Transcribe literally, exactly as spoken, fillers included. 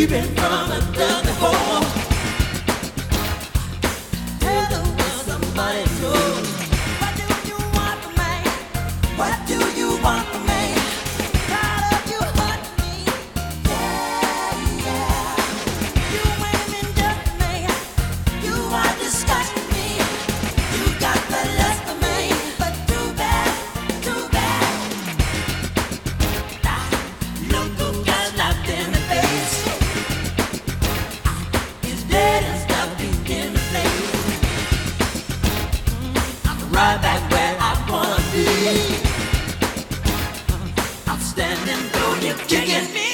creeping from a dusty hole. Tell the world somebody knows. What do you want from me? What do you want from me? Tired of you hurting me. Yeah, yeah. You ain't been just me. You are disgusting me. You got the lust for me, but too bad, too bad. Look who got slapped in the face. He's dead and stuff he's in the place. I'm right back where I wanna be. I'm standing though you're kicking me.